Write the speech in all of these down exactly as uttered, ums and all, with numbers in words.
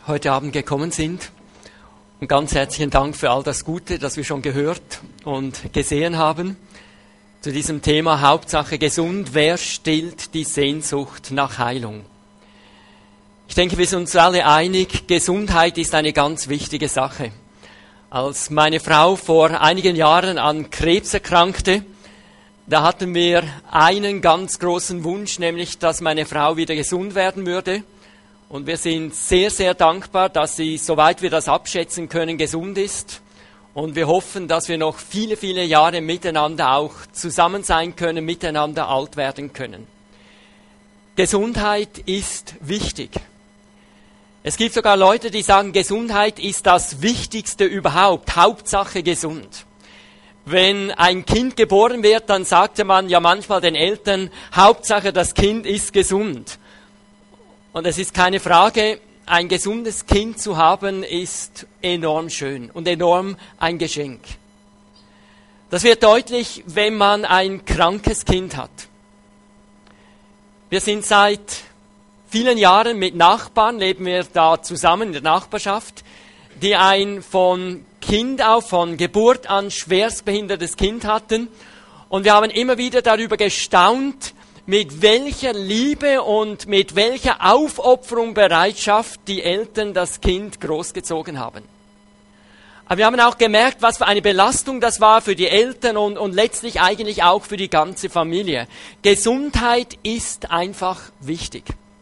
heute Abend gekommen sind. Und ganz herzlichen Dank für all das Gute, das wir schon gehört und gesehen haben. Zu diesem Thema Hauptsache gesund. Wer stillt die Sehnsucht nach Heilung? Ich denke, wir sind uns alle einig, Gesundheit ist eine ganz wichtige Sache. Als meine Frau vor einigen Jahren an Krebs erkrankte, da hatten wir einen ganz großen Wunsch, nämlich, dass meine Frau wieder gesund werden würde. Und wir sind sehr, sehr dankbar, dass sie, soweit wir das abschätzen können, gesund ist. Und wir hoffen, dass wir noch viele, viele Jahre miteinander auch zusammen sein können, miteinander alt werden können. Gesundheit ist wichtig. Es gibt sogar Leute, die sagen, Gesundheit ist das Wichtigste überhaupt, Hauptsache gesund. Wenn ein Kind geboren wird, dann sagte man ja manchmal den Eltern, Hauptsache das Kind ist gesund. Und es ist keine Frage, ein gesundes Kind zu haben, ist enorm schön und enorm ein Geschenk. Das wird deutlich, wenn man ein krankes Kind hat. Wir sind seit vielen Jahren mit Nachbarn, leben wir da zusammen in der Nachbarschaft, die ein von Kind auf, von Geburt an schwerstbehindertes Kind hatten. Und wir haben immer wieder darüber gestaunt, mit welcher Liebe und mit welcher Aufopferung, Bereitschaft die Eltern das Kind großgezogen haben. Aber wir haben auch gemerkt, was für eine Belastung das war für die Eltern und, und letztlich eigentlich auch für die ganze Familie. Gesundheit ist einfach wichtig.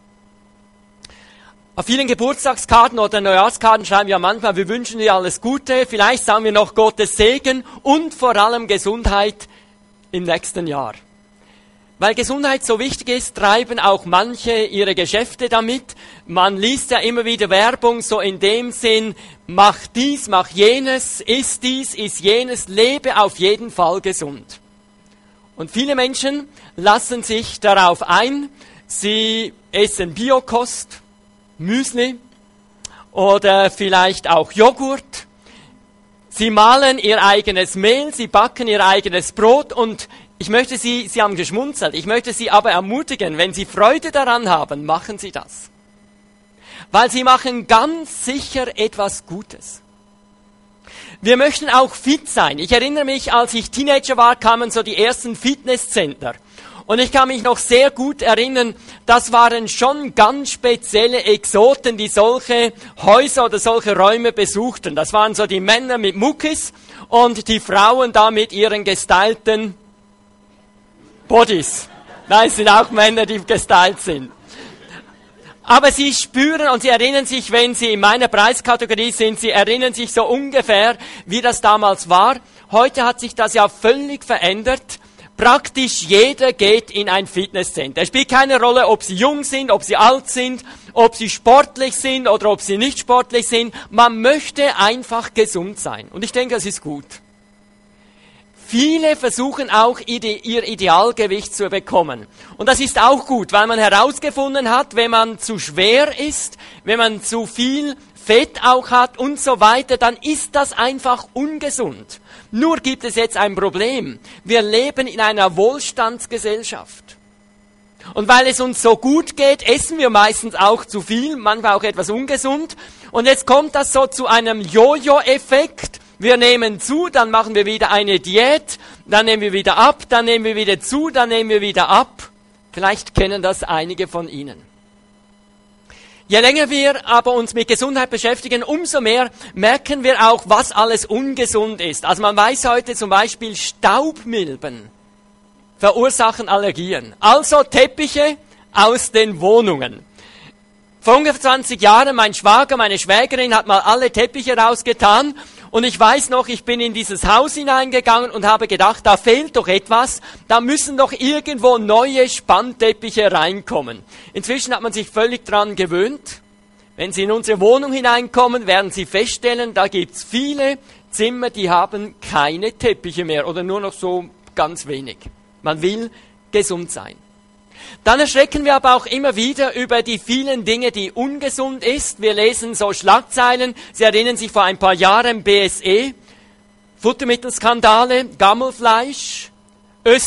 Auf vielen Geburtstagskarten oder Neujahrskarten schreiben wir manchmal, wir wünschen dir alles Gute, vielleicht sagen wir noch Gottes Segen und vor allem Gesundheit im nächsten Jahr. Weil Gesundheit so wichtig ist, treiben auch manche ihre Geschäfte damit. Man liest ja immer wieder Werbung, so in dem Sinn, mach dies, mach jenes, iss dies, iss jenes, lebe auf jeden Fall gesund. Und viele Menschen lassen sich darauf ein, sie essen Biokost, Müsli oder vielleicht auch Joghurt. Sie mahlen ihr eigenes Mehl, sie backen ihr eigenes Brot und ich möchte Sie, Sie haben geschmunzelt, ich möchte Sie aber ermutigen, wenn Sie Freude daran haben, machen Sie das. Weil Sie machen ganz sicher etwas Gutes. Wir möchten auch fit sein. Ich erinnere mich, als ich Teenager war, kamen so die ersten Fitnesscenter. Und ich kann mich noch sehr gut erinnern, das waren schon ganz spezielle Exoten, die solche Häuser oder solche Räume besuchten. Das waren so die Männer mit Muckis und die Frauen da mit ihren gestylten Bodies. Nein, es sind auch Männer, die gestylt sind. Aber sie spüren und sie erinnern sich, wenn sie in meiner Preiskategorie sind, sie erinnern sich so ungefähr, wie das damals war. Heute hat sich das ja völlig verändert. Praktisch jeder geht in ein Fitnesscenter. Es spielt keine Rolle, ob sie jung sind, ob sie alt sind, ob sie sportlich sind oder ob sie nicht sportlich sind. Man möchte einfach gesund sein. Und ich denke, das ist gut. Viele versuchen auch, ihr Idealgewicht zu bekommen. Und das ist auch gut, weil man herausgefunden hat, wenn man zu schwer ist, wenn man zu viel Fett auch hat und so weiter, dann ist das einfach ungesund. Nur gibt es jetzt ein Problem. Wir leben in einer Wohlstandsgesellschaft. Und weil es uns so gut geht, essen wir meistens auch zu viel, manchmal auch etwas ungesund. Und jetzt kommt das so zu einem Jojo-Effekt. Wir nehmen zu, dann machen wir wieder eine Diät, dann nehmen wir wieder ab, dann nehmen wir wieder zu, dann nehmen wir wieder ab. Vielleicht kennen das einige von Ihnen. Je länger wir aber uns mit Gesundheit beschäftigen, umso mehr merken wir auch, was alles ungesund ist. Also man weiß heute zum Beispiel, Staubmilben verursachen Allergien. Also Teppiche aus den Wohnungen. Vor ungefähr zwanzig Jahren, mein Schwager, meine Schwägerin hat mal alle Teppiche rausgetan. Und ich weiß noch, ich bin in dieses Haus hineingegangen und habe gedacht, da fehlt doch etwas, da müssen doch irgendwo neue Spannteppiche reinkommen. Inzwischen hat man sich völlig dran gewöhnt. Wenn Sie in unsere Wohnung hineinkommen, werden Sie feststellen, da gibt's viele Zimmer, die haben keine Teppiche mehr oder nur noch so ganz wenig. Man will gesund sein. Dann erschrecken wir aber auch immer wieder über die vielen Dinge, die ungesund ist. Wir lesen so Schlagzeilen. Sie erinnern sich vor ein paar Jahren B S E, Futtermittelskandale, Gammelfleisch,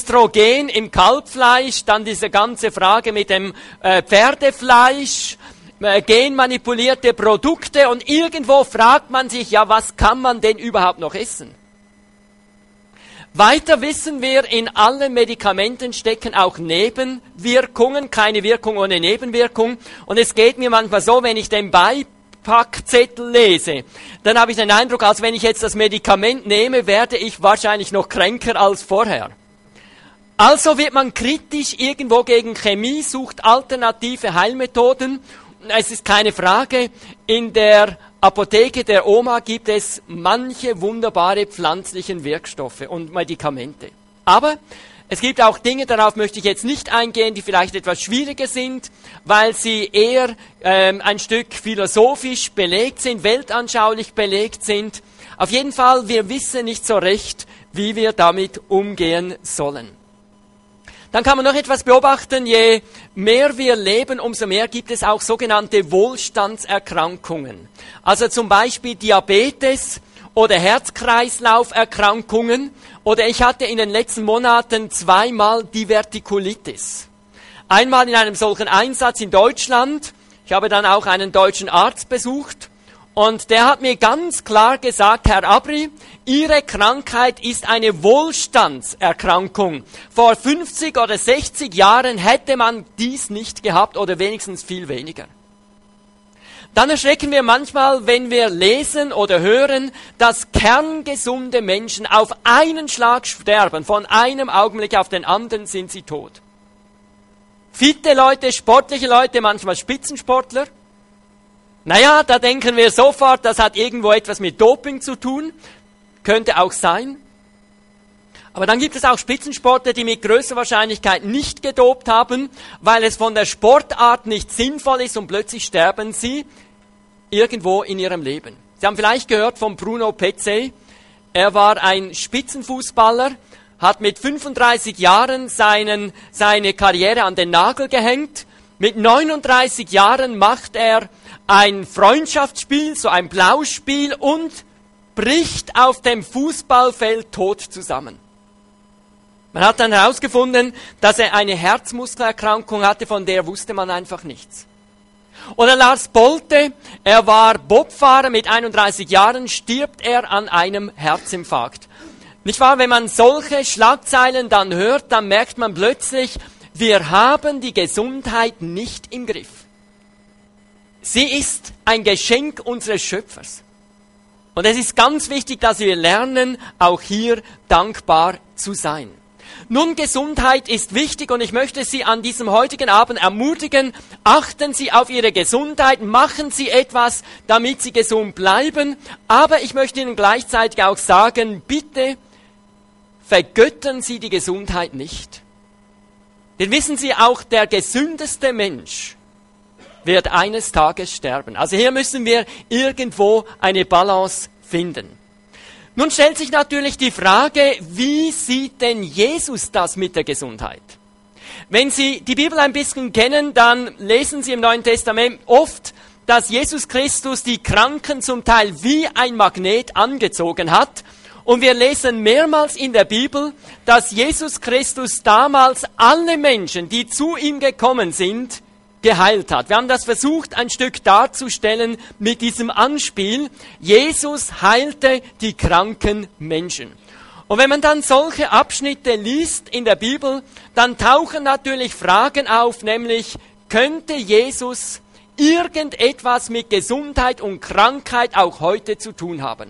Östrogen im Kalbfleisch, dann diese ganze Frage mit dem äh, Pferdefleisch, äh, genmanipulierte Produkte und irgendwo fragt man sich, ja, was kann man denn überhaupt noch essen? Weiter wissen wir, in allen Medikamenten stecken auch Nebenwirkungen, keine Wirkung ohne Nebenwirkung. Und es geht mir manchmal so, wenn ich den Beipackzettel lese, dann habe ich den Eindruck, als wenn ich jetzt das Medikament nehme, werde ich wahrscheinlich noch kränker als vorher. Also wird man kritisch irgendwo gegen Chemie, sucht alternative Heilmethoden. Es ist keine Frage, in der Apotheke der Oma gibt es manche wunderbare pflanzlichen Wirkstoffe und Medikamente. Aber es gibt auch Dinge, darauf möchte ich jetzt nicht eingehen, die vielleicht etwas schwieriger sind, weil sie eher ähm, ein Stück philosophisch belegt sind, weltanschaulich belegt sind. Auf jeden Fall, wir wissen nicht so recht, wie wir damit umgehen sollen. Dann kann man noch etwas beobachten, je mehr wir leben, umso mehr gibt es auch sogenannte Wohlstandserkrankungen. Also zum Beispiel Diabetes oder Herz-Kreislauf-Erkrankungen oder ich hatte in den letzten Monaten zweimal Divertikulitis. Einmal in einem solchen Einsatz in Deutschland, ich habe dann auch einen deutschen Arzt besucht und der hat mir ganz klar gesagt, Herr Abri, Ihre Krankheit ist eine Wohlstandserkrankung. Vor fünfzig oder sechzig Jahren hätte man dies nicht gehabt oder wenigstens viel weniger. Dann erschrecken wir manchmal, wenn wir lesen oder hören, dass kerngesunde Menschen auf einen Schlag sterben. Von einem Augenblick auf den anderen sind sie tot. Fitte Leute, sportliche Leute, manchmal Spitzensportler. Naja, da denken wir sofort, das hat irgendwo etwas mit Doping zu tun. Könnte auch sein. Aber dann gibt es auch Spitzensportler, die mit größter Wahrscheinlichkeit nicht gedopt haben, weil es von der Sportart nicht sinnvoll ist und plötzlich sterben sie irgendwo in ihrem Leben. Sie haben vielleicht gehört von Bruno Petzey. Er war ein Spitzenfußballer, hat mit fünfunddreißig Jahren seinen, seine Karriere an den Nagel gehängt. Mit neununddreißig Jahren macht er ein Freundschaftsspiel, so ein Plauschspiel und bricht auf dem Fußballfeld tot zusammen. Man hat dann herausgefunden, dass er eine Herzmuskelerkrankung hatte, von der wusste man einfach nichts. Oder Lars Bolte, er war Bobfahrer, mit einunddreißig Jahren stirbt er an einem Herzinfarkt. Nicht wahr? Wenn man solche Schlagzeilen dann hört, dann merkt man plötzlich, wir haben die Gesundheit nicht im Griff. Sie ist ein Geschenk unseres Schöpfers. Und es ist ganz wichtig, dass wir lernen, auch hier dankbar zu sein. Nun, Gesundheit ist wichtig und ich möchte Sie an diesem heutigen Abend ermutigen, achten Sie auf Ihre Gesundheit, machen Sie etwas, damit Sie gesund bleiben. Aber ich möchte Ihnen gleichzeitig auch sagen, bitte vergöttern Sie die Gesundheit nicht. Denn wissen Sie, auch der gesündeste Mensch wird eines Tages sterben. Also hier müssen wir irgendwo eine Balance finden. Nun stellt sich natürlich die Frage, wie sieht denn Jesus das mit der Gesundheit? Wenn Sie die Bibel ein bisschen kennen, dann lesen Sie im Neuen Testament oft, dass Jesus Christus die Kranken zum Teil wie ein Magnet angezogen hat. Und wir lesen mehrmals in der Bibel, dass Jesus Christus damals alle Menschen, die zu ihm gekommen sind, geheilt hat. Wir haben das versucht, ein Stück darzustellen mit diesem Anspiel. Jesus heilte die kranken Menschen. Und wenn man dann solche Abschnitte liest in der Bibel, dann tauchen natürlich Fragen auf, nämlich, könnte Jesus irgendetwas mit Gesundheit und Krankheit auch heute zu tun haben?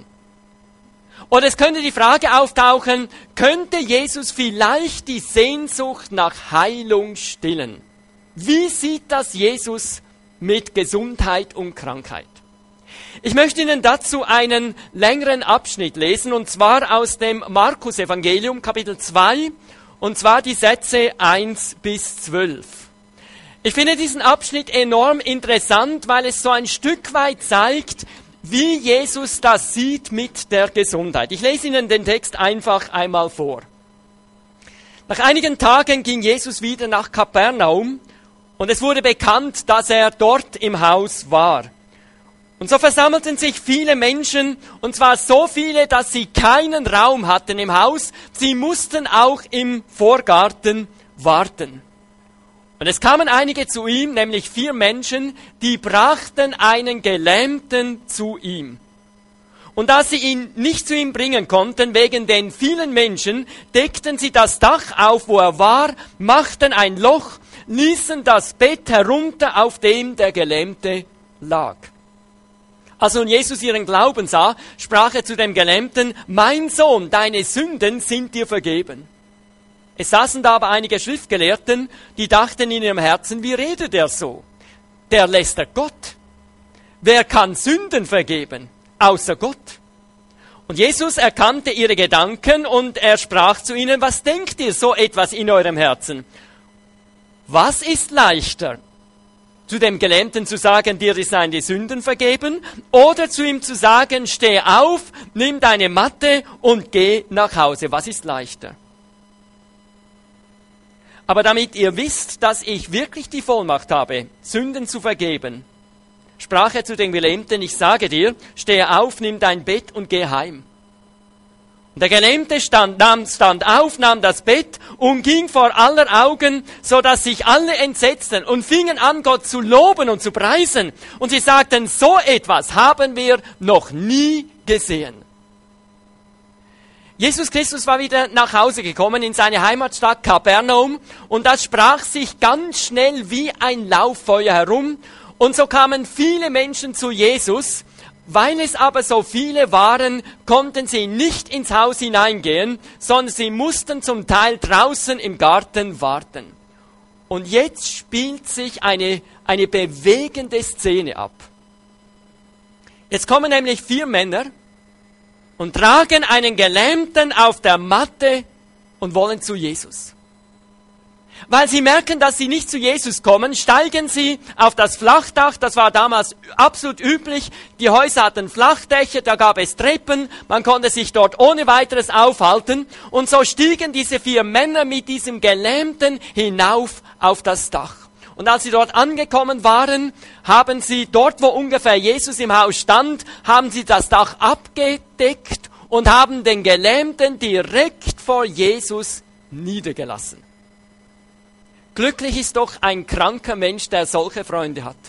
Oder es könnte die Frage auftauchen, könnte Jesus vielleicht die Sehnsucht nach Heilung stillen? Wie sieht das Jesus mit Gesundheit und Krankheit? Ich möchte Ihnen dazu einen längeren Abschnitt lesen, und zwar aus dem Markus-Evangelium, Kapitel zwei, und zwar die Sätze eins bis zwölf. Ich finde diesen Abschnitt enorm interessant, weil es so ein Stück weit zeigt, wie Jesus das sieht mit der Gesundheit. Ich lese Ihnen den Text einfach einmal vor. Nach einigen Tagen ging Jesus wieder nach Kapernaum, und es wurde bekannt, dass er dort im Haus war. Und so versammelten sich viele Menschen, und zwar so viele, dass sie keinen Raum hatten im Haus. Sie mussten auch im Vorgarten warten. Und es kamen einige zu ihm, nämlich vier Menschen, die brachten einen Gelähmten zu ihm. Und da sie ihn nicht zu ihm bringen konnten, wegen den vielen Menschen, deckten sie das Dach auf, wo er war, machten ein Loch, ließen das Bett herunter, auf dem der Gelähmte lag. Als nun Jesus ihren Glauben sah, sprach er zu dem Gelähmten: Mein Sohn, deine Sünden sind dir vergeben. Es saßen da aber einige Schriftgelehrten, die dachten in ihrem Herzen: Wie redet er so? Der lästert Gott. Wer kann Sünden vergeben, außer Gott? Und Jesus erkannte ihre Gedanken und er sprach zu ihnen: Was denkt ihr so etwas in eurem Herzen? Was ist leichter? Zu dem Gelähmten zu sagen, dir seien die Sünden vergeben, oder zu ihm zu sagen, steh auf, nimm deine Matte und geh nach Hause. Was ist leichter? Aber damit ihr wisst, dass ich wirklich die Vollmacht habe, Sünden zu vergeben, sprach er zu dem Gelähmten: Ich sage dir, steh auf, nimm dein Bett und geh heim. Und der Gelähmte stand, nahm, stand auf, nahm das Bett und ging vor aller Augen, so dass sich alle entsetzten und fingen an, Gott zu loben und zu preisen. Und sie sagten: So etwas haben wir noch nie gesehen. Jesus Christus war wieder nach Hause gekommen in seine Heimatstadt Kapernaum und das sprach sich ganz schnell wie ein Lauffeuer herum. Und so kamen viele Menschen zu Jesus. Weil es aber so viele waren, konnten sie nicht ins Haus hineingehen, sondern sie mussten zum Teil draußen im Garten warten. Und jetzt spielt sich eine, eine bewegende Szene ab. Jetzt kommen nämlich vier Männer und tragen einen Gelähmten auf der Matte und wollen zu Jesus. Weil sie merken, dass sie nicht zu Jesus kommen, steigen sie auf das Flachdach. Das war damals absolut üblich. Die Häuser hatten Flachdächer, da gab es Treppen. Man konnte sich dort ohne weiteres aufhalten. Und so stiegen diese vier Männer mit diesem Gelähmten hinauf auf das Dach. Und als sie dort angekommen waren, haben sie dort, wo ungefähr Jesus im Haus stand, haben sie das Dach abgedeckt und haben den Gelähmten direkt vor Jesus niedergelassen. Glücklich ist doch ein kranker Mensch, der solche Freunde hat.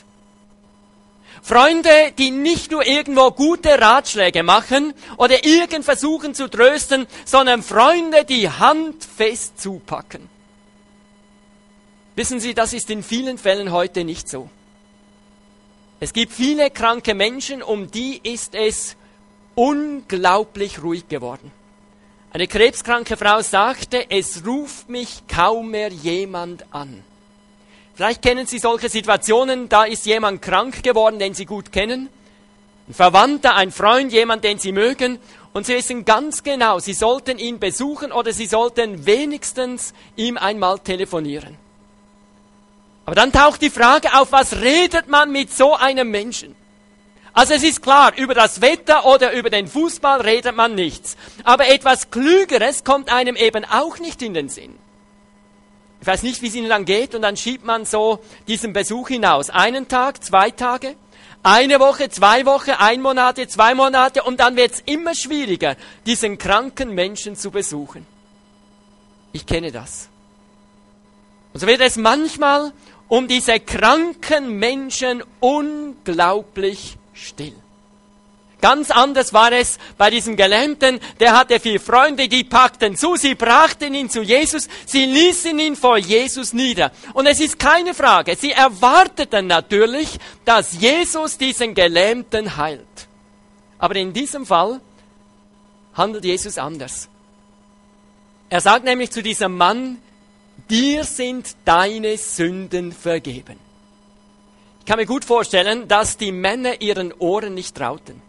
Freunde, die nicht nur irgendwo gute Ratschläge machen oder irgend versuchen zu trösten, sondern Freunde, die handfest zupacken. Wissen Sie, das ist in vielen Fällen heute nicht so. Es gibt viele kranke Menschen, um die ist es unglaublich ruhig geworden. Eine krebskranke Frau sagte: Es ruft mich kaum mehr jemand an. Vielleicht kennen Sie solche Situationen, da ist jemand krank geworden, den Sie gut kennen. Ein Verwandter, ein Freund, jemand, den Sie mögen. Und Sie wissen ganz genau, Sie sollten ihn besuchen oder Sie sollten wenigstens ihm einmal telefonieren. Aber dann taucht die Frage auf: Was redet man mit so einem Menschen? Also es ist klar, über das Wetter oder über den Fußball redet man nichts. Aber etwas Klügeres kommt einem eben auch nicht in den Sinn. Ich weiß nicht, wie es Ihnen dann geht, und dann schiebt man so diesen Besuch hinaus. Einen Tag, zwei Tage, eine Woche, zwei Wochen, ein Monat, zwei Monate, und dann wird es immer schwieriger, diesen kranken Menschen zu besuchen. Ich kenne das. Und so wird es manchmal um diese kranken Menschen unglaublich still. Ganz anders war es bei diesem Gelähmten. Der hatte vier Freunde, die packten zu, sie brachten ihn zu Jesus, sie ließen ihn vor Jesus nieder. Und es ist keine Frage, sie erwarteten natürlich, dass Jesus diesen Gelähmten heilt. Aber in diesem Fall handelt Jesus anders. Er sagt nämlich zu diesem Mann: Dir sind deine Sünden vergeben. Ich kann mir gut vorstellen, dass die Männer ihren Ohren nicht trauten.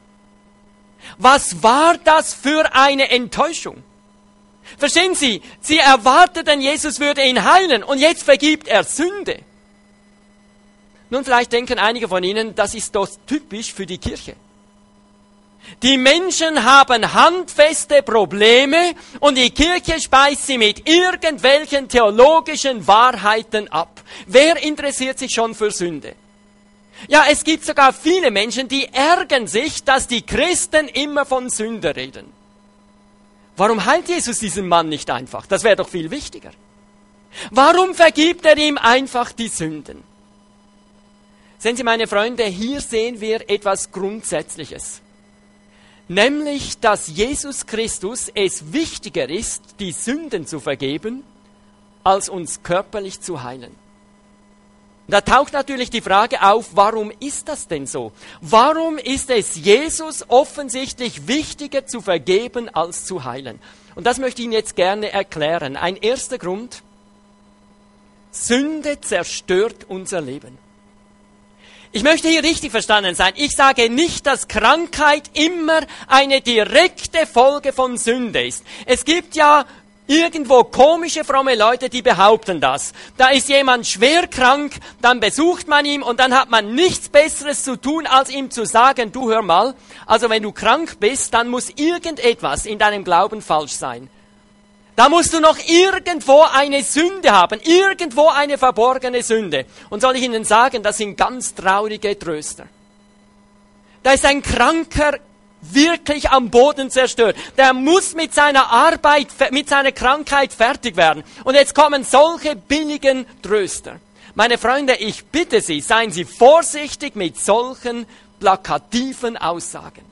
Was war das für eine Enttäuschung? Verstehen Sie, sie erwarteten, Jesus würde ihn heilen, und jetzt vergibt er Sünde. Nun, vielleicht denken einige von Ihnen, das ist doch typisch für die Kirche. Die Menschen haben handfeste Probleme und die Kirche speist sie mit irgendwelchen theologischen Wahrheiten ab. Wer interessiert sich schon für Sünde? Ja, es gibt sogar viele Menschen, die ärgern sich, dass die Christen immer von Sünde reden. Warum heilt Jesus diesen Mann nicht einfach? Das wäre doch viel wichtiger. Warum vergibt er ihm einfach die Sünden? Sehen Sie, meine Freunde, hier sehen wir etwas Grundsätzliches. Nämlich, dass Jesus Christus es wichtiger ist, die Sünden zu vergeben, als uns körperlich zu heilen. Da taucht natürlich die Frage auf, warum ist das denn so? Warum ist es Jesus offensichtlich wichtiger zu vergeben, als zu heilen? Und das möchte ich Ihnen jetzt gerne erklären. Ein erster Grund: Sünde zerstört unser Leben. Ich möchte hier richtig verstanden sein. Ich sage nicht, dass Krankheit immer eine direkte Folge von Sünde ist. Es gibt ja irgendwo komische, fromme Leute, die behaupten das. Da ist jemand schwer krank, dann besucht man ihn und dann hat man nichts Besseres zu tun, als ihm zu sagen, du hör mal, also wenn du krank bist, dann muss irgendetwas in deinem Glauben falsch sein. Da musst du noch irgendwo eine Sünde haben, irgendwo eine verborgene Sünde. Und soll ich Ihnen sagen, das sind ganz traurige Tröster. Da ist ein Kranker wirklich am Boden zerstört. Der muss mit seiner Arbeit, mit seiner Krankheit fertig werden. Und jetzt kommen solche billigen Tröster. Meine Freunde, ich bitte Sie, seien Sie vorsichtig mit solchen plakativen Aussagen.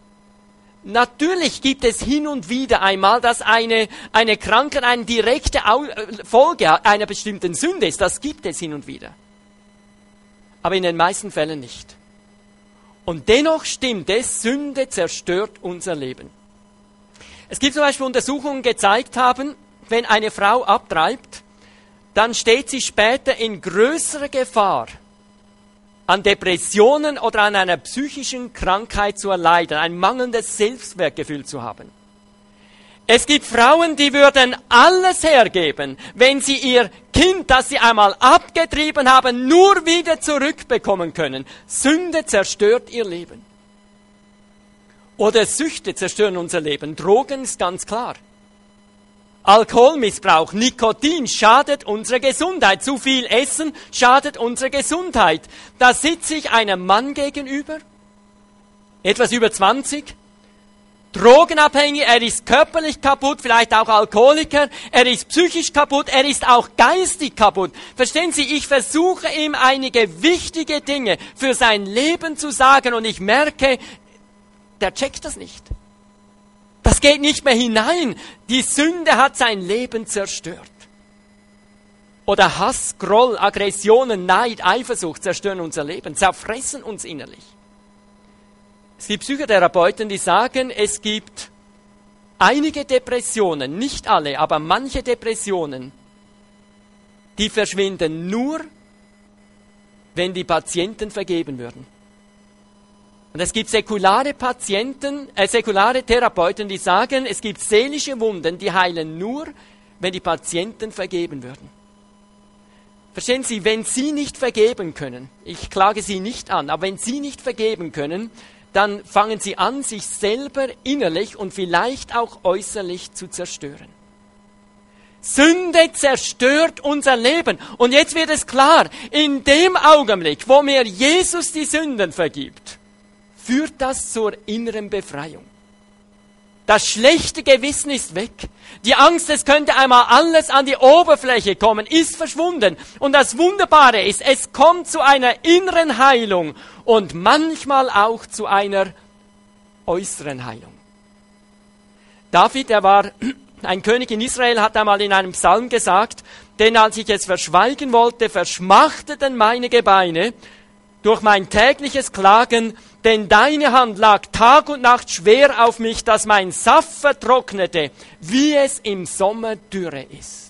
Natürlich gibt es hin und wieder einmal, dass eine, eine Krankheit eine direkte Folge einer bestimmten Sünde ist. Das gibt es hin und wieder. Aber in den meisten Fällen nicht. Und dennoch stimmt es, Sünde zerstört unser Leben. Es gibt zum Beispiel Untersuchungen, die gezeigt haben, wenn eine Frau abtreibt, dann steht sie später in größerer Gefahr, an Depressionen oder an einer psychischen Krankheit zu erleiden, ein mangelndes Selbstwertgefühl zu haben. Es gibt Frauen, die würden alles hergeben, wenn sie ihr Kind, das sie einmal abgetrieben haben, nur wieder zurückbekommen können. Sünde zerstört ihr Leben. Oder Süchte zerstören unser Leben. Drogen ist ganz klar. Alkoholmissbrauch, Nikotin schadet unserer Gesundheit. Zu viel Essen schadet unserer Gesundheit. Da sitze ich einem Mann gegenüber, etwas über zwanzig, drogenabhängig, er ist körperlich kaputt, vielleicht auch Alkoholiker, er ist psychisch kaputt, er ist auch geistig kaputt. Verstehen Sie, ich versuche ihm einige wichtige Dinge für sein Leben zu sagen und ich merke, der checkt das nicht. Das geht nicht mehr hinein. Die Sünde hat sein Leben zerstört. Oder Hass, Groll, Aggressionen, Neid, Eifersucht zerstören unser Leben, zerfressen uns innerlich. Es gibt Psychotherapeuten, die sagen, es gibt einige Depressionen, nicht alle, aber manche Depressionen, die verschwinden nur, wenn die Patienten vergeben würden. Und es gibt säkulare Patienten, äh, säkulare Therapeuten, die sagen, es gibt seelische Wunden, die heilen nur, wenn die Patienten vergeben würden. Verstehen Sie, wenn Sie nicht vergeben können, ich klage Sie nicht an, aber wenn Sie nicht vergeben können, dann fangen Sie an, sich selber innerlich und vielleicht auch äußerlich zu zerstören. Sünde zerstört unser Leben. Und jetzt wird es klar, in dem Augenblick, wo mir Jesus die Sünden vergibt, führt das zur inneren Befreiung. Das schlechte Gewissen ist weg. Die Angst, es könnte einmal alles an die Oberfläche kommen, ist verschwunden. Und das Wunderbare ist, es kommt zu einer inneren Heilung und manchmal auch zu einer äußeren Heilung. David, er war ein König in Israel, hat einmal in einem Psalm gesagt, denn als ich es verschweigen wollte, verschmachteten meine Gebeine durch mein tägliches Klagen, denn deine Hand lag Tag und Nacht schwer auf mich, dass mein Saft vertrocknete, wie es im Sommer Dürre ist.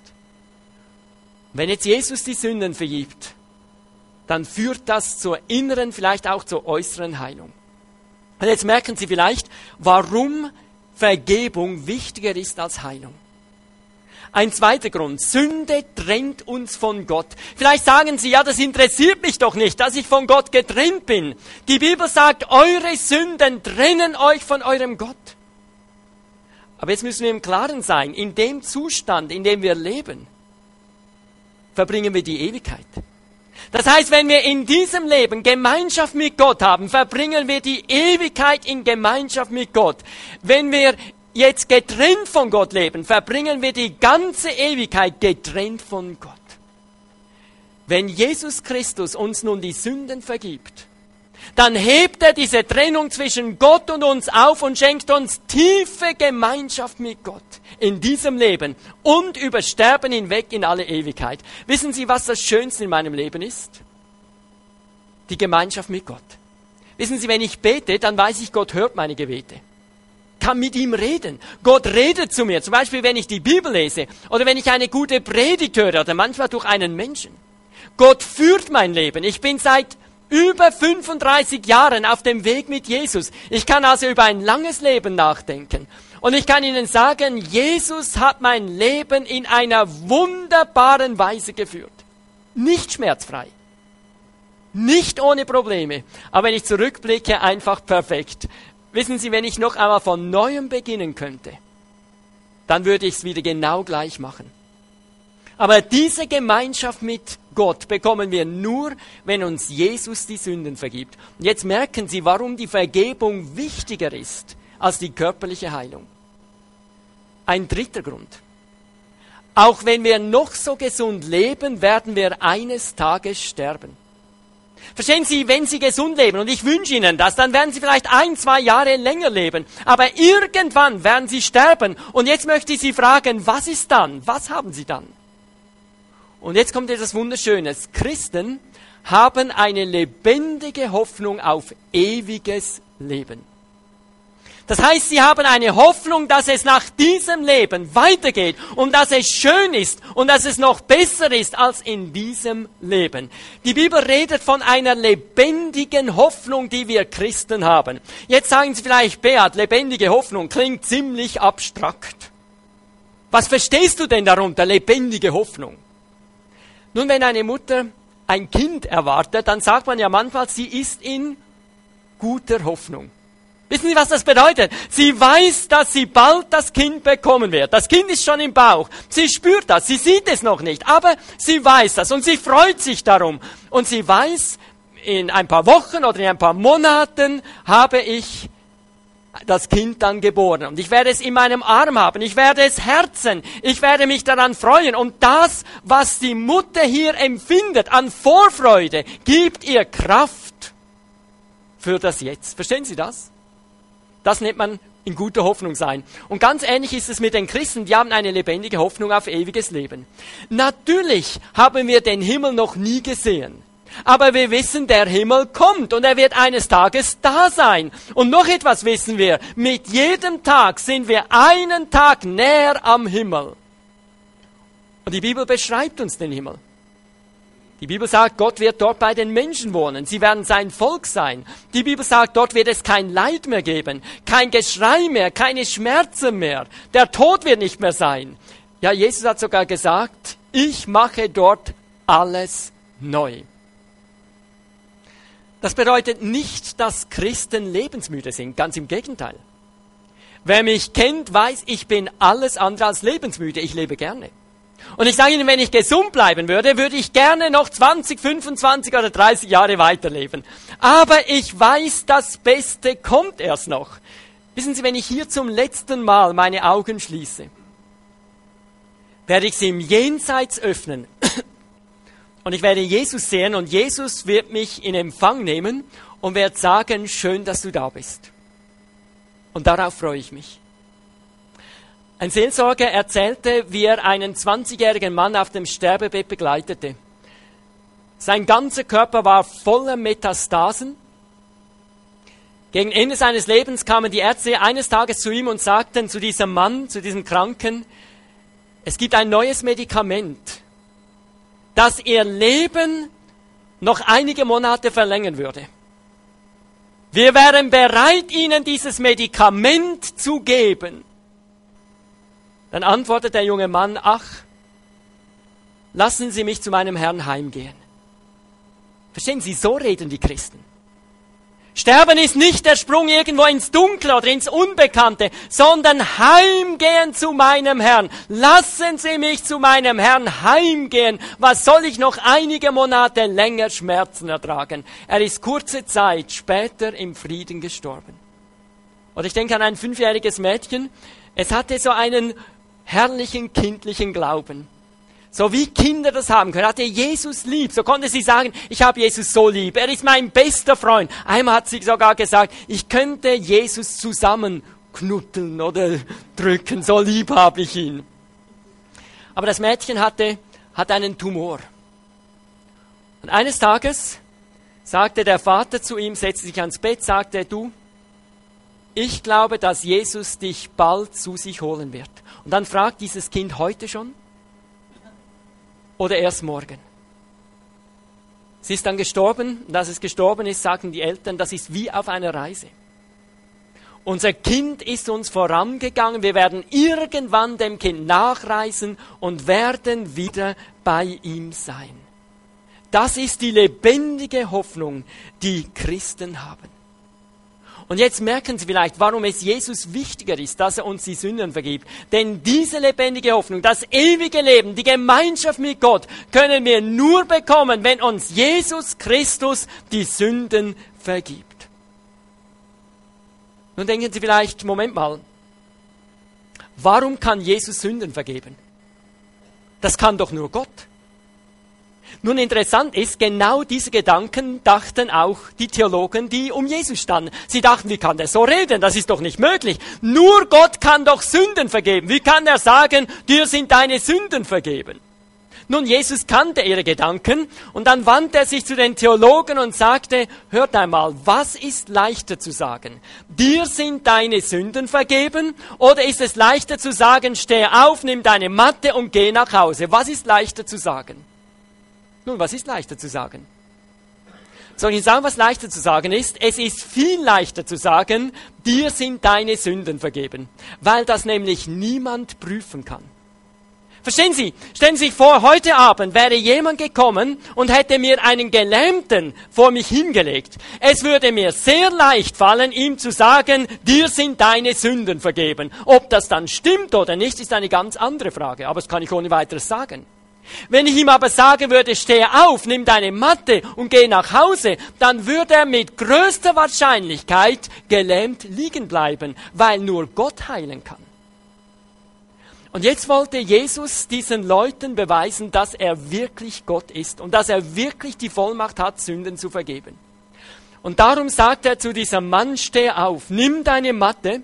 Wenn jetzt Jesus die Sünden vergibt, dann führt das zur inneren, vielleicht auch zur äußeren Heilung. Und jetzt merken Sie vielleicht, warum Vergebung wichtiger ist als Heilung. Ein zweiter Grund, Sünde trennt uns von Gott. Vielleicht sagen Sie, ja, das interessiert mich doch nicht, dass ich von Gott getrennt bin. Die Bibel sagt, eure Sünden trennen euch von eurem Gott. Aber jetzt müssen wir im Klaren sein, in dem Zustand, in dem wir leben, verbringen wir die Ewigkeit. Das heißt, wenn wir in diesem Leben Gemeinschaft mit Gott haben, verbringen wir die Ewigkeit in Gemeinschaft mit Gott. Wenn wir jetzt getrennt von Gott leben, verbringen wir die ganze Ewigkeit getrennt von Gott. Wenn Jesus Christus uns nun die Sünden vergibt, dann hebt er diese Trennung zwischen Gott und uns auf und schenkt uns tiefe Gemeinschaft mit Gott in diesem Leben und über Sterben hinweg in alle Ewigkeit. Wissen Sie, was das Schönste in meinem Leben ist? Die Gemeinschaft mit Gott. Wissen Sie, wenn ich bete, dann weiß ich, Gott hört meine Gebete. Kann mit ihm reden. Gott redet zu mir. Zum Beispiel, wenn ich die Bibel lese oder wenn ich eine gute Predigt höre oder manchmal durch einen Menschen. Gott führt mein Leben. Ich bin seit über fünfunddreißig Jahren auf dem Weg mit Jesus. Ich kann also über ein langes Leben nachdenken. Und ich kann Ihnen sagen, Jesus hat mein Leben in einer wunderbaren Weise geführt. Nicht schmerzfrei. Nicht ohne Probleme. Aber wenn ich zurückblicke, einfach perfekt. Wissen Sie, wenn ich noch einmal von Neuem beginnen könnte, dann würde ich es wieder genau gleich machen. Aber diese Gemeinschaft mit Gott bekommen wir nur, wenn uns Jesus die Sünden vergibt. Und jetzt merken Sie, warum die Vergebung wichtiger ist als die körperliche Heilung. Ein dritter Grund. Auch wenn wir noch so gesund leben, werden wir eines Tages sterben. Verstehen Sie, wenn Sie gesund leben, und ich wünsche Ihnen das, dann werden Sie vielleicht ein, zwei Jahre länger leben. Aber irgendwann werden Sie sterben. Und jetzt möchte ich Sie fragen, was ist dann? Was haben Sie dann? Und jetzt kommt etwas Wunderschönes. Christen haben eine lebendige Hoffnung auf ewiges Leben. Das heißt, sie haben eine Hoffnung, dass es nach diesem Leben weitergeht und dass es schön ist und dass es noch besser ist als in diesem Leben. Die Bibel redet von einer lebendigen Hoffnung, die wir Christen haben. Jetzt sagen Sie vielleicht, Beat, lebendige Hoffnung klingt ziemlich abstrakt. Was verstehst du denn darunter, lebendige Hoffnung? Nun, wenn eine Mutter ein Kind erwartet, dann sagt man ja manchmal, sie ist in guter Hoffnung. Wissen Sie, was das bedeutet? Sie weiß, dass sie bald das Kind bekommen wird. Das Kind ist schon im Bauch. Sie spürt das, sie sieht es noch nicht, aber sie weiß das und sie freut sich darum. Und sie weiß, in ein paar Wochen oder in ein paar Monaten habe ich das Kind dann geboren. Und ich werde es in meinem Arm haben. Ich werde es herzen. Ich werde mich daran freuen. Und das, was die Mutter hier empfindet an Vorfreude, gibt ihr Kraft für das Jetzt. Verstehen Sie das? Das nennt man in guter Hoffnung sein. Und ganz ähnlich ist es mit den Christen. Die haben eine lebendige Hoffnung auf ewiges Leben. Natürlich haben wir den Himmel noch nie gesehen. Aber wir wissen, der Himmel kommt und er wird eines Tages da sein. Und noch etwas wissen wir, mit jedem Tag sind wir einen Tag näher am Himmel. Und die Bibel beschreibt uns den Himmel. Die Bibel sagt, Gott wird dort bei den Menschen wohnen. Sie werden sein Volk sein. Die Bibel sagt, dort wird es kein Leid mehr geben, kein Geschrei mehr, keine Schmerzen mehr. Der Tod wird nicht mehr sein. Ja, Jesus hat sogar gesagt, ich mache dort alles neu. Das bedeutet nicht, dass Christen lebensmüde sind, ganz im Gegenteil. Wer mich kennt, weiß, ich bin alles andere als lebensmüde, ich lebe gerne. Und ich sage Ihnen, wenn ich gesund bleiben würde, würde ich gerne noch zwanzig, fünfundzwanzig oder dreißig Jahre weiterleben. Aber ich weiß, das Beste kommt erst noch. Wissen Sie, wenn ich hier zum letzten Mal meine Augen schließe, werde ich sie im Jenseits öffnen. Und ich werde Jesus sehen und Jesus wird mich in Empfang nehmen und wird sagen, schön, dass du da bist. Und darauf freue ich mich. Ein Seelsorger erzählte, wie er einen zwanzigjährigen Mann auf dem Sterbebett begleitete. Sein ganzer Körper war voller Metastasen. Gegen Ende seines Lebens kamen die Ärzte eines Tages zu ihm und sagten zu diesem Mann, zu diesem Kranken, es gibt ein neues Medikament, das ihr Leben noch einige Monate verlängern würde. Wir wären bereit, Ihnen dieses Medikament zu geben. Dann antwortet der junge Mann, ach, lassen Sie mich zu meinem Herrn heimgehen. Verstehen Sie, so reden die Christen. Sterben ist nicht der Sprung irgendwo ins Dunkle oder ins Unbekannte, sondern heimgehen zu meinem Herrn. Lassen Sie mich zu meinem Herrn heimgehen. Was soll ich noch einige Monate länger Schmerzen ertragen? Er ist kurze Zeit später im Frieden gestorben. Oder ich denke an ein fünfjähriges Mädchen. Es hatte so einen herrlichen kindlichen Glauben. So wie Kinder das haben können. Hatte Jesus lieb. So konnte sie sagen, ich habe Jesus so lieb. Er ist mein bester Freund. Einmal hat sie sogar gesagt, ich könnte Jesus zusammenknutteln oder drücken. So lieb habe ich ihn. Aber das Mädchen hatte, hatte einen Tumor. Und eines Tages sagte der Vater zu ihm, setzte sich ans Bett, sagte, du, ich glaube, dass Jesus dich bald zu sich holen wird. Und dann fragt dieses Kind heute schon oder erst morgen. Sie ist dann gestorben. Und als es gestorben ist, sagen die Eltern, das ist wie auf einer Reise. Unser Kind ist uns vorangegangen. Wir werden irgendwann dem Kind nachreisen und werden wieder bei ihm sein. Das ist die lebendige Hoffnung, die Christen haben. Und jetzt merken Sie vielleicht, warum es Jesus wichtiger ist, dass er uns die Sünden vergibt. Denn diese lebendige Hoffnung, das ewige Leben, die Gemeinschaft mit Gott, können wir nur bekommen, wenn uns Jesus Christus die Sünden vergibt. Nun denken Sie vielleicht, Moment mal, warum kann Jesus Sünden vergeben? Das kann doch nur Gott. Nun interessant ist, genau diese Gedanken dachten auch die Theologen, die um Jesus standen. Sie dachten, wie kann der so reden? Das ist doch nicht möglich. Nur Gott kann doch Sünden vergeben. Wie kann er sagen, dir sind deine Sünden vergeben? Nun, Jesus kannte ihre Gedanken und dann wandte er sich zu den Theologen und sagte, hört einmal, was ist leichter zu sagen? Dir sind deine Sünden vergeben oder ist es leichter zu sagen, steh auf, nimm deine Matte und geh nach Hause? Was ist leichter zu sagen? Nun, was ist leichter zu sagen? Soll ich sagen, was leichter zu sagen ist? Es ist viel leichter zu sagen, dir sind deine Sünden vergeben, weil das nämlich niemand prüfen kann. Verstehen Sie? Stellen Sie sich vor, heute Abend wäre jemand gekommen und hätte mir einen Gelähmten vor mich hingelegt. Es würde mir sehr leicht fallen, ihm zu sagen, dir sind deine Sünden vergeben. Ob das dann stimmt oder nicht, ist eine ganz andere Frage, aber das kann ich ohne weiteres sagen. Wenn ich ihm aber sagen würde, steh auf, nimm deine Matte und geh nach Hause, dann würde er mit größter Wahrscheinlichkeit gelähmt liegen bleiben, weil nur Gott heilen kann. Und jetzt wollte Jesus diesen Leuten beweisen, dass er wirklich Gott ist und dass er wirklich die Vollmacht hat, Sünden zu vergeben. Und darum sagt er zu diesem Mann, steh auf, nimm deine Matte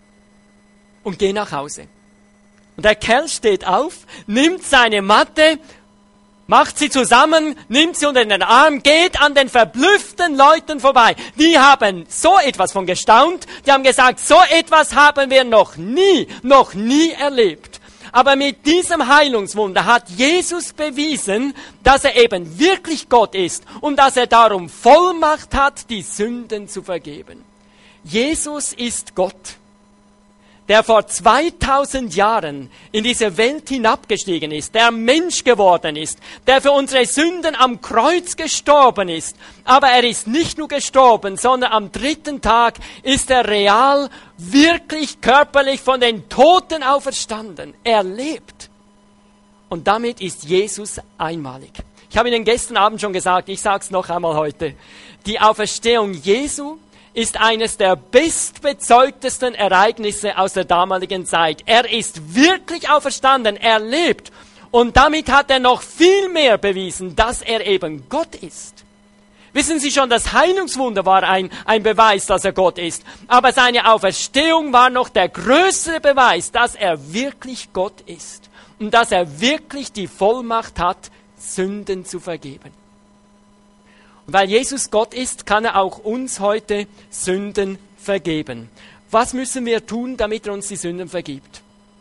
und geh nach Hause. Und der Kerl steht auf, nimmt seine Matte, macht sie zusammen, nimmt sie unter den Arm, geht an den verblüfften Leuten vorbei. Die haben so etwas von gestaunt, die haben gesagt, so etwas haben wir noch nie, noch nie erlebt. Aber mit diesem Heilungswunder hat Jesus bewiesen, dass er eben wirklich Gott ist und dass er darum Vollmacht hat, die Sünden zu vergeben. Jesus ist Gott, der vor zweitausend Jahren in diese Welt hinabgestiegen ist, der Mensch geworden ist, der für unsere Sünden am Kreuz gestorben ist. Aber er ist nicht nur gestorben, sondern am dritten Tag ist er real, wirklich körperlich von den Toten auferstanden. Er lebt. Und damit ist Jesus einmalig. Ich habe Ihnen gestern Abend schon gesagt, ich sage es noch einmal heute. Die Auferstehung Jesu ist eines der bestbezeugtesten Ereignisse aus der damaligen Zeit. Er ist wirklich auferstanden, er lebt. Und damit hat er noch viel mehr bewiesen, dass er eben Gott ist. Wissen Sie schon, das Heilungswunder war ein, ein Beweis, dass er Gott ist. Aber seine Auferstehung war noch der größere Beweis, dass er wirklich Gott ist. Und dass er wirklich die Vollmacht hat, Sünden zu vergeben. Und weil Jesus Gott ist, kann er auch uns heute Sünden vergeben. Was müssen wir tun, damit er uns die Sünden vergibt?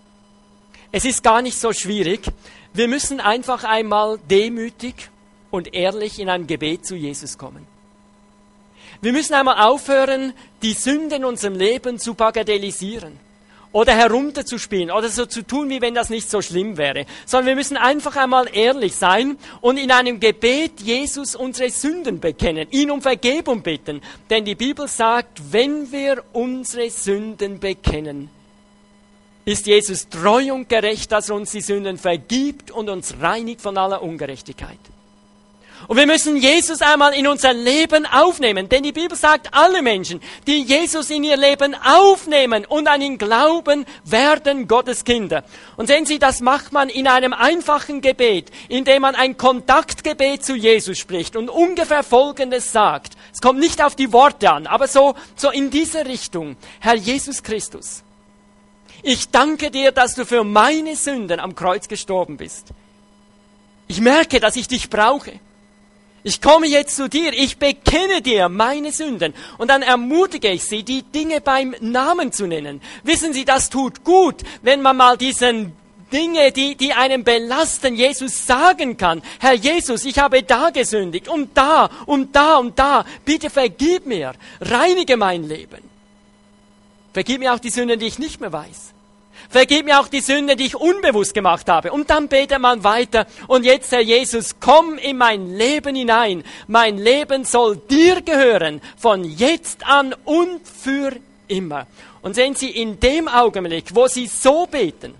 Es ist gar nicht so schwierig. Wir müssen einfach einmal demütig und ehrlich in einem Gebet zu Jesus kommen. Wir müssen einmal aufhören, die Sünde in unserem Leben zu bagatellisieren oder herunterzuspielen oder so zu tun, wie wenn das nicht so schlimm wäre. Sondern wir müssen einfach einmal ehrlich sein und in einem Gebet Jesus unsere Sünden bekennen, ihn um Vergebung bitten. Denn die Bibel sagt, wenn wir unsere Sünden bekennen, ist Jesus treu und gerecht, dass er uns die Sünden vergibt und uns reinigt von aller Ungerechtigkeit. Und wir müssen Jesus einmal in unser Leben aufnehmen, denn die Bibel sagt, alle Menschen, die Jesus in ihr Leben aufnehmen und an ihn glauben, werden Gottes Kinder. Und sehen Sie, das macht man in einem einfachen Gebet, indem man ein Kontaktgebet zu Jesus spricht und ungefähr Folgendes sagt. Es kommt nicht auf die Worte an, aber so, so in diese Richtung. Herr Jesus Christus, ich danke dir, dass du für meine Sünden am Kreuz gestorben bist. Ich merke, dass ich dich brauche. Ich komme jetzt zu dir, ich bekenne dir meine Sünden und dann ermutige ich Sie, die Dinge beim Namen zu nennen. Wissen Sie, das tut gut, wenn man mal diesen Dinge, die, die einen belasten, Jesus sagen kann. Herr Jesus, ich habe da gesündigt und da und da und da. Bitte vergib mir, reinige mein Leben. Vergib mir auch die Sünden, die ich nicht mehr weiß. Vergib mir auch die Sünde, die ich unbewusst gemacht habe. Und dann betet man weiter. Und jetzt, Herr Jesus, komm in mein Leben hinein. Mein Leben soll dir gehören, von jetzt an und für immer. Und sehen Sie, in dem Augenblick, wo Sie so beten,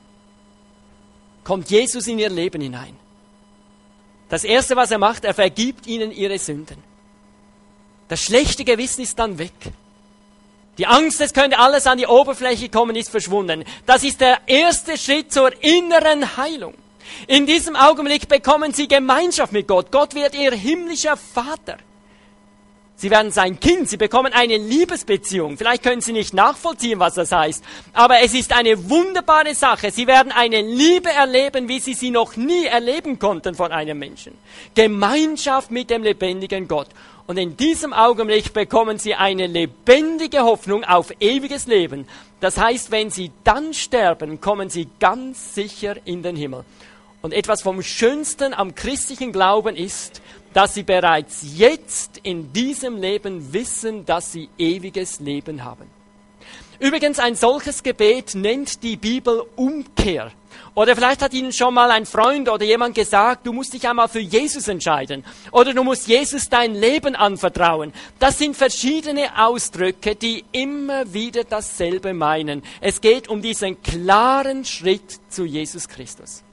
kommt Jesus in Ihr Leben hinein. Das Erste, was er macht, er vergibt Ihnen Ihre Sünden. Das schlechte Gewissen ist dann weg. Die Angst, es könnte alles an die Oberfläche kommen, ist verschwunden. Das ist der erste Schritt zur inneren Heilung. In diesem Augenblick bekommen Sie Gemeinschaft mit Gott. Gott wird Ihr himmlischer Vater. Sie werden sein Kind. Sie bekommen eine Liebesbeziehung. Vielleicht können Sie nicht nachvollziehen, was das heißt. Aber es ist eine wunderbare Sache. Sie werden eine Liebe erleben, wie Sie sie noch nie erleben konnten von einem Menschen. Gemeinschaft mit dem lebendigen Gott. Und in diesem Augenblick bekommen Sie eine lebendige Hoffnung auf ewiges Leben. Das heißt, wenn Sie dann sterben, kommen Sie ganz sicher in den Himmel. Und etwas vom Schönsten am christlichen Glauben ist, dass Sie bereits jetzt in diesem Leben wissen, dass Sie ewiges Leben haben. Übrigens, ein solches Gebet nennt die Bibel Umkehr. Oder vielleicht hat Ihnen schon mal ein Freund oder jemand gesagt, du musst dich einmal für Jesus entscheiden. Oder du musst Jesus dein Leben anvertrauen. Das sind verschiedene Ausdrücke, die immer wieder dasselbe meinen. Es geht um diesen klaren Schritt zu Jesus Christus.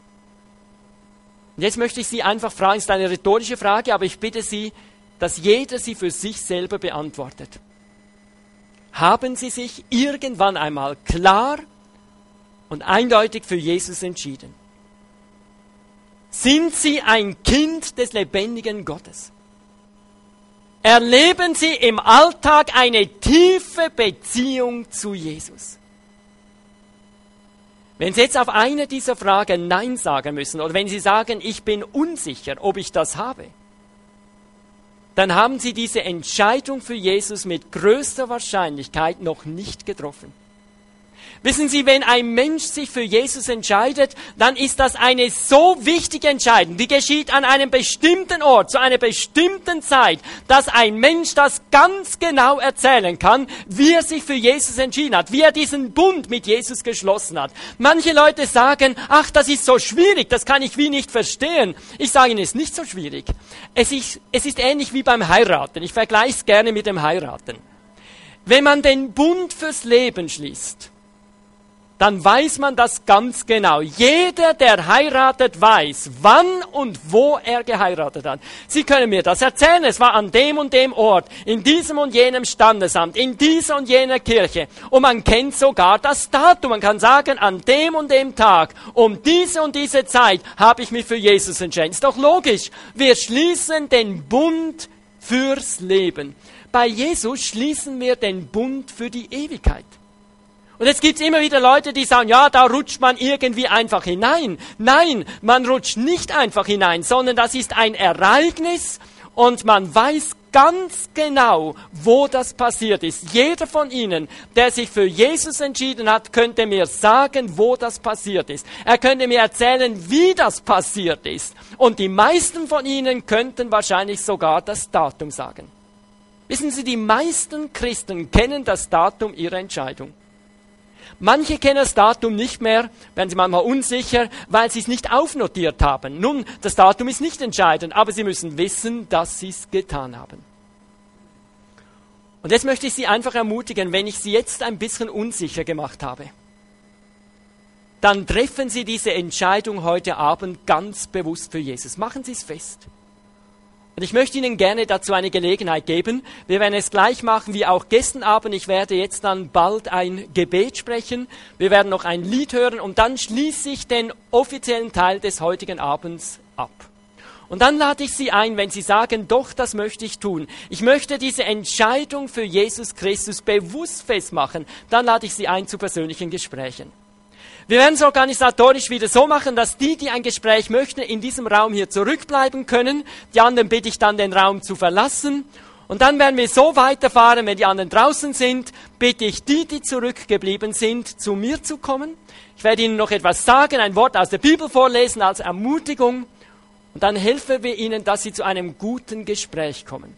Und jetzt möchte ich Sie einfach fragen, es ist eine rhetorische Frage, aber ich bitte Sie, dass jeder sie für sich selber beantwortet. Haben Sie sich irgendwann einmal klar und eindeutig für Jesus entschieden? Sind Sie ein Kind des lebendigen Gottes? Erleben Sie im Alltag eine tiefe Beziehung zu Jesus? Wenn Sie jetzt auf eine dieser Fragen Nein sagen müssen oder wenn Sie sagen, ich bin unsicher, ob ich das habe, dann haben Sie diese Entscheidung für Jesus mit größter Wahrscheinlichkeit noch nicht getroffen. Wissen Sie, wenn ein Mensch sich für Jesus entscheidet, dann ist das eine so wichtige Entscheidung, die geschieht an einem bestimmten Ort, zu einer bestimmten Zeit, dass ein Mensch das ganz genau erzählen kann, wie er sich für Jesus entschieden hat, wie er diesen Bund mit Jesus geschlossen hat. Manche Leute sagen, ach, das ist so schwierig, das kann ich wie nicht verstehen. Ich sage Ihnen, es ist nicht so schwierig. Es ist, es ist ähnlich wie beim Heiraten. Ich vergleiche es gerne mit dem Heiraten. Wenn man den Bund fürs Leben schließt, dann weiß man das ganz genau. Jeder, der heiratet, weiß, wann und wo er geheiratet hat. Sie können mir das erzählen. Es war an dem und dem Ort, in diesem und jenem Standesamt, in dieser und jener Kirche. Und man kennt sogar das Datum. Man kann sagen, an dem und dem Tag, um diese und diese Zeit, habe ich mich für Jesus entschieden. Ist doch logisch. Wir schließen den Bund fürs Leben. Bei Jesus schließen wir den Bund für die Ewigkeit. Und jetzt gibt's immer wieder Leute, die sagen, ja, da rutscht man irgendwie einfach hinein. Nein, man rutscht nicht einfach hinein, sondern das ist ein Ereignis und man weiß ganz genau, wo das passiert ist. Jeder von Ihnen, der sich für Jesus entschieden hat, könnte mir sagen, wo das passiert ist. Er könnte mir erzählen, wie das passiert ist. Und die meisten von Ihnen könnten wahrscheinlich sogar das Datum sagen. Wissen Sie, die meisten Christen kennen das Datum ihrer Entscheidung. Manche kennen das Datum nicht mehr, werden sie manchmal unsicher, weil sie es nicht aufnotiert haben. Nun, das Datum ist nicht entscheidend, aber sie müssen wissen, dass sie es getan haben. Und jetzt möchte ich Sie einfach ermutigen, wenn ich Sie jetzt ein bisschen unsicher gemacht habe, dann treffen Sie diese Entscheidung heute Abend ganz bewusst für Jesus. Machen Sie es fest. Und ich möchte Ihnen gerne dazu eine Gelegenheit geben. Wir werden es gleich machen wie auch gestern Abend. Ich werde jetzt dann bald ein Gebet sprechen. Wir werden noch ein Lied hören und dann schließe ich den offiziellen Teil des heutigen Abends ab. Und dann lade ich Sie ein, wenn Sie sagen, doch, das möchte ich tun. Ich möchte diese Entscheidung für Jesus Christus bewusst festmachen. Dann lade ich Sie ein zu persönlichen Gesprächen. Wir werden es organisatorisch wieder so machen, dass die, die ein Gespräch möchten, in diesem Raum hier zurückbleiben können. Die anderen bitte ich dann, den Raum zu verlassen. Und dann werden wir so weiterfahren, wenn die anderen draußen sind, bitte ich die, die zurückgeblieben sind, zu mir zu kommen. Ich werde Ihnen noch etwas sagen, ein Wort aus der Bibel vorlesen als Ermutigung. Und dann helfen wir Ihnen, dass Sie zu einem guten Gespräch kommen.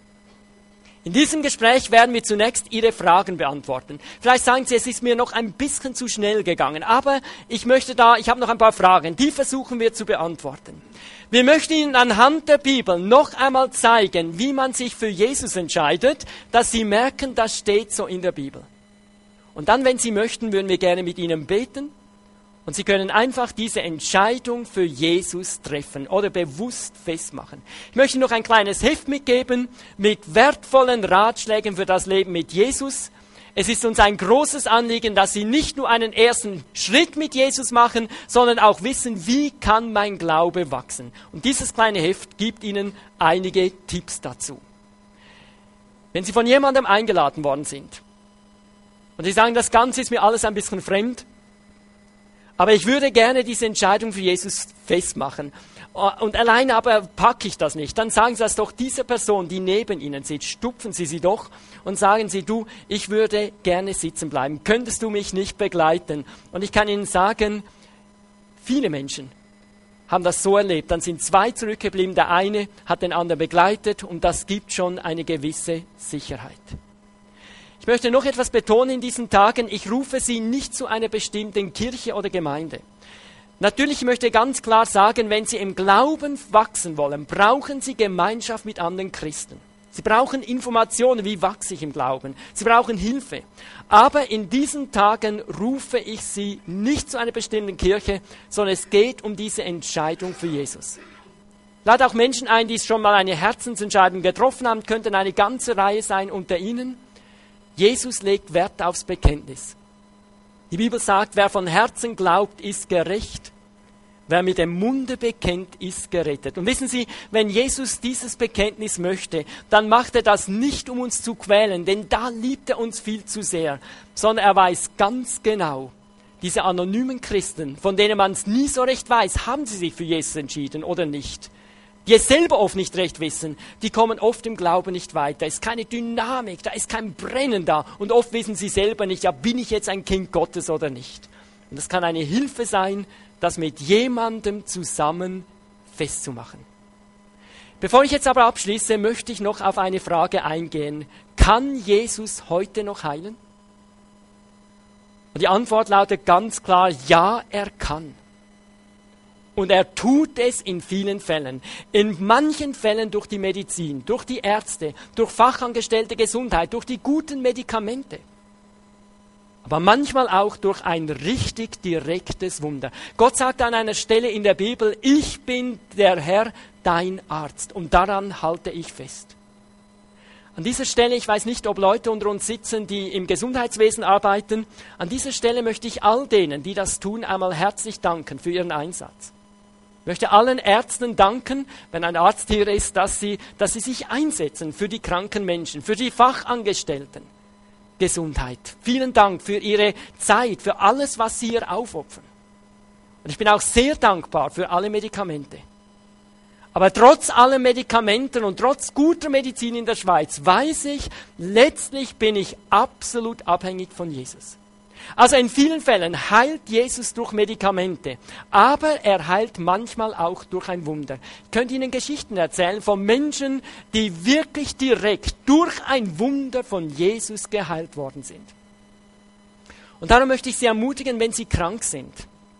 In diesem Gespräch werden wir zunächst Ihre Fragen beantworten. Vielleicht sagen Sie, es ist mir noch ein bisschen zu schnell gegangen, aber ich möchte da, ich habe noch ein paar Fragen, die versuchen wir zu beantworten. Wir möchten Ihnen anhand der Bibel noch einmal zeigen, wie man sich für Jesus entscheidet, dass Sie merken, das steht so in der Bibel. Und dann, wenn Sie möchten, würden wir gerne mit Ihnen beten. Und Sie können einfach diese Entscheidung für Jesus treffen oder bewusst festmachen. Ich möchte noch ein kleines Heft mitgeben mit wertvollen Ratschlägen für das Leben mit Jesus. Es ist uns ein großes Anliegen, dass Sie nicht nur einen ersten Schritt mit Jesus machen, sondern auch wissen, wie kann mein Glaube wachsen. Und dieses kleine Heft gibt Ihnen einige Tipps dazu. Wenn Sie von jemandem eingeladen worden sind und Sie sagen, das Ganze ist mir alles ein bisschen fremd, aber ich würde gerne diese Entscheidung für Jesus festmachen. Und alleine aber packe ich das nicht. Dann sagen Sie das doch dieser Person, die neben Ihnen sitzt. Stupfen Sie sie doch und sagen Sie, du, ich würde gerne sitzen bleiben. Könntest du mich nicht begleiten? Und ich kann Ihnen sagen, viele Menschen haben das so erlebt. Dann sind zwei zurückgeblieben. Der eine hat den anderen begleitet und das gibt schon eine gewisse Sicherheit. Ich möchte noch etwas betonen in diesen Tagen. Ich rufe Sie nicht zu einer bestimmten Kirche oder Gemeinde. Natürlich möchte ich ganz klar sagen, wenn Sie im Glauben wachsen wollen, brauchen Sie Gemeinschaft mit anderen Christen. Sie brauchen Informationen, wie wachse ich im Glauben. Sie brauchen Hilfe. Aber in diesen Tagen rufe ich Sie nicht zu einer bestimmten Kirche, sondern es geht um diese Entscheidung für Jesus. Ich lade auch Menschen ein, die schon mal eine Herzensentscheidung getroffen haben, könnten eine ganze Reihe sein unter Ihnen. Jesus legt Wert aufs Bekenntnis. Die Bibel sagt, wer von Herzen glaubt, ist gerecht. Wer mit dem Munde bekennt, ist gerettet. Und wissen Sie, wenn Jesus dieses Bekenntnis möchte, dann macht er das nicht, um uns zu quälen, denn da liebt er uns viel zu sehr, sondern er weiß ganz genau, diese anonymen Christen, von denen man es nie so recht weiß, haben sie sich für Jesus entschieden oder nicht, die es selber oft nicht recht wissen, die kommen oft im Glauben nicht weiter. Da ist keine Dynamik, da ist kein Brennen da. Und oft wissen sie selber nicht, ja, bin ich jetzt ein Kind Gottes oder nicht. Und das kann eine Hilfe sein, das mit jemandem zusammen festzumachen. Bevor ich jetzt aber abschließe, möchte ich noch auf eine Frage eingehen. Kann Jesus heute noch heilen? Und die Antwort lautet ganz klar, ja, er kann. Und er tut es in vielen Fällen. In manchen Fällen durch die Medizin, durch die Ärzte, durch fachangestellte Gesundheit, durch die guten Medikamente. Aber manchmal auch durch ein richtig direktes Wunder. Gott sagt an einer Stelle in der Bibel, ich bin der Herr, dein Arzt. Und daran halte ich fest. An dieser Stelle, ich weiß nicht, ob Leute unter uns sitzen, die im Gesundheitswesen arbeiten. An dieser Stelle möchte ich all denen, die das tun, einmal herzlich danken für ihren Einsatz. Ich möchte allen Ärzten danken, wenn ein Arzt hier ist, dass sie, dass sie sich einsetzen für die kranken Menschen, für die Fachangestellten. Gesundheit. Vielen Dank für Ihre Zeit, für alles, was Sie hier aufopfern. Und ich bin auch sehr dankbar für alle Medikamente. Aber trotz aller Medikamenten und trotz guter Medizin in der Schweiz weiß ich, letztlich bin ich absolut abhängig von Jesus. Also in vielen Fällen heilt Jesus durch Medikamente, aber er heilt manchmal auch durch ein Wunder. Ich könnte Ihnen Geschichten erzählen von Menschen, die wirklich direkt durch ein Wunder von Jesus geheilt worden sind. Und darum möchte ich Sie ermutigen, wenn Sie krank sind,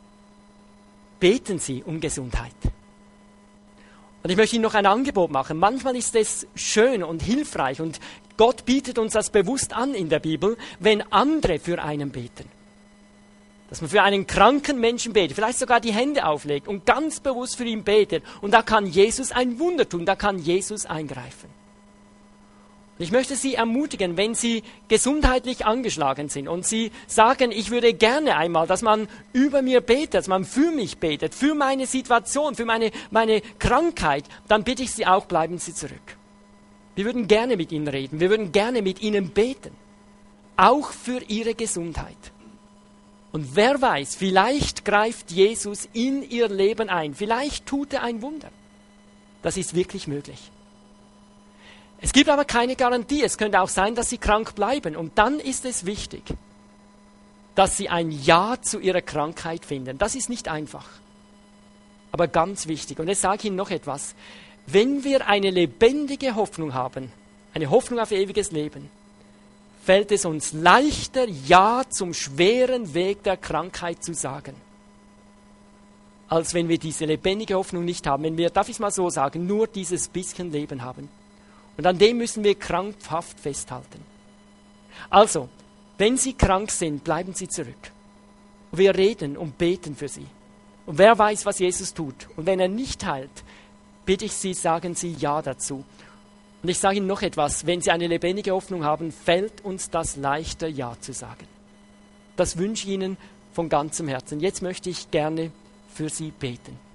beten Sie um Gesundheit. Und ich möchte Ihnen noch ein Angebot machen. Manchmal ist es schön und hilfreich und Gott bietet uns das bewusst an in der Bibel, wenn andere für einen beten. Dass man für einen kranken Menschen betet, vielleicht sogar die Hände auflegt und ganz bewusst für ihn betet. Und da kann Jesus ein Wunder tun, da kann Jesus eingreifen. Und ich möchte Sie ermutigen, wenn Sie gesundheitlich angeschlagen sind und Sie sagen, ich würde gerne einmal, dass man über mir betet, dass man für mich betet, für meine Situation, für meine, meine Krankheit, dann bitte ich Sie auch, bleiben Sie zurück. Wir würden gerne mit Ihnen reden, wir würden gerne mit Ihnen beten, auch für Ihre Gesundheit. Und wer weiß, vielleicht greift Jesus in Ihr Leben ein. Vielleicht tut er ein Wunder. Das ist wirklich möglich. Es gibt aber keine Garantie. Es könnte auch sein, dass Sie krank bleiben. Und dann ist es wichtig, dass Sie ein Ja zu Ihrer Krankheit finden. Das ist nicht einfach, aber ganz wichtig. Und jetzt sage ich Ihnen noch etwas. Wenn wir eine lebendige Hoffnung haben, eine Hoffnung auf ewiges Leben, fällt es uns leichter, Ja zum schweren Weg der Krankheit zu sagen, als wenn wir diese lebendige Hoffnung nicht haben. Wenn wir, darf ich es mal so sagen, nur dieses bisschen Leben haben. Und an dem müssen wir krampfhaft festhalten. Also, wenn Sie krank sind, bleiben Sie zurück. Wir reden und beten für Sie. Und wer weiß, was Jesus tut. Und wenn er nicht heilt, bitte ich Sie, sagen Sie Ja dazu. Und ich sage Ihnen noch etwas, wenn Sie eine lebendige Hoffnung haben, fällt uns das leichter, Ja zu sagen. Das wünsche ich Ihnen von ganzem Herzen. Jetzt möchte ich gerne für Sie beten.